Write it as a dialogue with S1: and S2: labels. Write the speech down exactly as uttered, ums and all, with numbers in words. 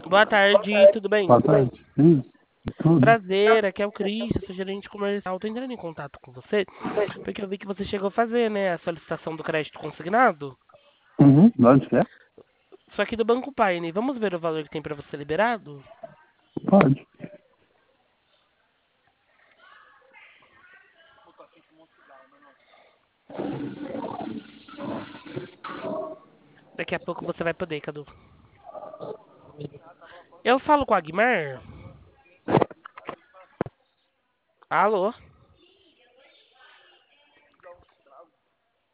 S1: Boa tarde, tudo bem?
S2: Boa tarde. Isso, tudo.
S1: Prazer, aqui é o Cris, eu sou gerente comercial. Tô entrando em contato com você porque eu vi que você chegou a fazer, né, a solicitação do crédito consignado.
S2: Uhum. De onde que é?
S1: Só que do Banco Paine. Vamos ver o valor que tem para você liberado?
S2: Pode.
S1: Daqui a pouco você vai poder, Cadu. Eu falo com a Guimar? Alô?